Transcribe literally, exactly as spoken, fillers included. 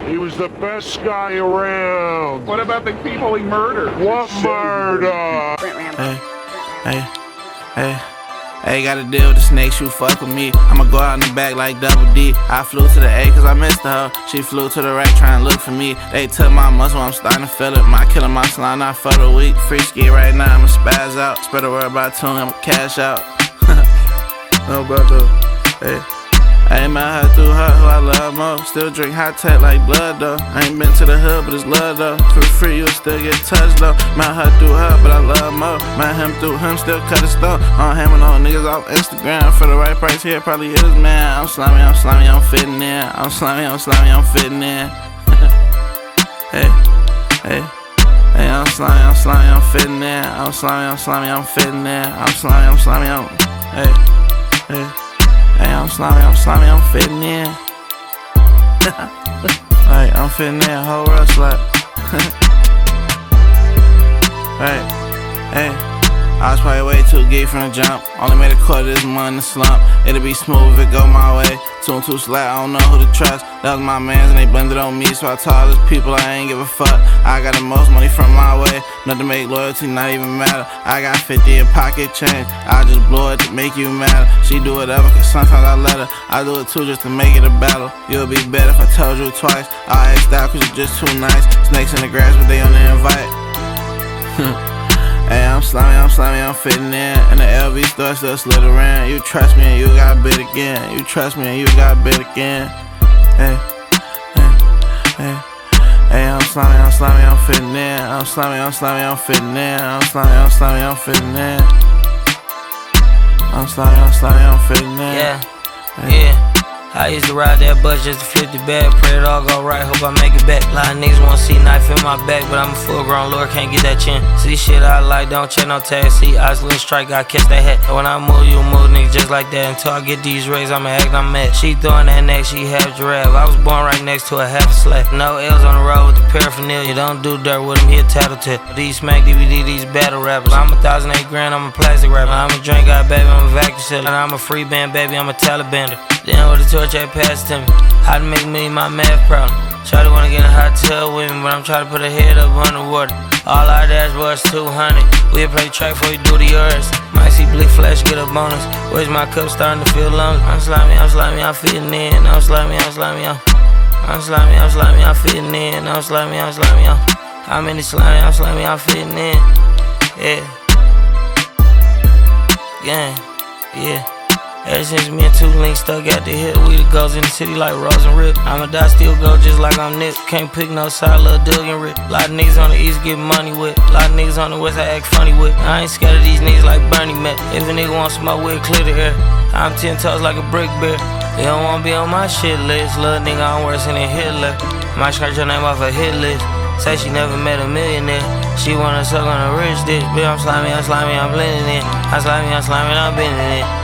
He was the best guy around. What about the people he murdered? What murder? Hey, hey, hey. Hey, gotta deal with the snakes, you fuck with me. I'ma go out in the back like Double D. I flew to the A cause I missed her. She flew to the rack trying to look for me. They took my muscle, I'm starting to feel it. My killer, my slime, not for the week. Free ski right now, I'ma spaz out. Spread the word about two, I'ma cash out. No brother, hey. I ain't mad her through her, who I love more. Still drink hot tech like blood though. I ain't been to the hood, but it's love though. For free, you'll still get touched though. Mad her through her, but I love more. Mad him through him, still cut his stone. I'm hammering on niggas off Instagram. For the right price here, probably is, man. I'm slimy, I'm slimy, I'm fitting in. I'm slimy, I'm slimy, I'm fitting in. Hey, hey. Hey, I'm slimy, I'm slimy, I'm fitting in. I'm slimy, I'm slimy, I'm fitting in. I'm slimy, I'm slimy, I'm. Hey, hey. Hey, I'm slimy, I'm slimy, I'm fitting in. Hey, I'm fitting in, whole rush like. Hey, hey. I was probably way too geek from the jump. Only made a quarter this month in the slump. It'll be smooth if it go my way. Two and two slack, I don't know who to trust. That was my mans and they blended on me. So I told all these people I ain't give a fuck. I got the most money from my way. Nothing to make loyalty not even matter. I got fifty in pocket change. I just blow it to make you mad. She do whatever cause sometimes I let her. I do it too just to make it a battle. You'll be better if I told you twice. I asked out cause you're just too nice. Snakes in the grass but they on the invite. Hey, I'm slimy, I'm slimy, I'm fitting in. And the L V store still slid around. You trust me and you got bit again. You trust me and you got bit again. Hey, hey, hey. Hey, I'm slimy, I'm slimy, I'm fitting in. I'm slimy, I'm slimy, I'm fitting in. I'm slimy, I'm slimy, I'm fitting in. I'm slimy, I'm slimy, I'm fitting in. Yeah, hey. yeah. I used to ride that bus just to flip the bag. Pray it all go right, hope I make it back. A lot of niggas wanna see knife in my back, but I'm a full grown lord, can't get that chin. See shit I like, don't check no tag. See eyes little strike, I catch that hat. When I move, you move, niggas just like that. Until I get these rays, I'ma act, I'm mad. She throwing that neck, she half giraffe. I was born right next to a half a slack. No L's on the road with the paraphernalia. Don't do dirt with him, he a tattletale. These smack D V D, these battle rappers. I'm a thousand eight grand, I'm a plastic rapper. I'm a drink guy, baby, I'm a vacuum sealer. And I'm a free band, baby, I'm a Talibander. Then with the torch, I passed to me. How to make me my math problem. Shawty wanna get in a hot tub with me, but I'm trying to put her head up underwater. All our dashboards two hundred. We'll play the track before we do the yours. Might see Blick Flash get a bonus. Where's my cup starting to feel lonely? I'm slimy, I'm slimy, I'm fitting in. I'm slimy, I'm slimy, I'm. I'm slimy, I'm slimy, I'm fitting in. I'm slimy, I'm slimy, I'm. I'm in the slimy, I'm slimy, I'm fitting in. Yeah. Yeah. Yeah. Ever since me and two links stuck at the hip, we the goes in the city like Rose and Rip. I'ma die still go just like I'm Nip. Can't pick no side, Lil Doug and Rip. Lot of niggas on the east get money with. Lot of niggas on the west I act funny with. I ain't scared of these niggas like Bernie Mac. If a nigga want smoke, we'll clear the air. I'm ten toes like a brick bear. They don't wanna be on my shit list. Little nigga, I'm worse than a Hitler. Might scratch your name off a hit list. Say she never met a millionaire. She wanna suck on a rich dick. Bitch, I'm slimy, I'm slimy, I'm blending in. I'm slimy, I'm slimy, I'm bending in.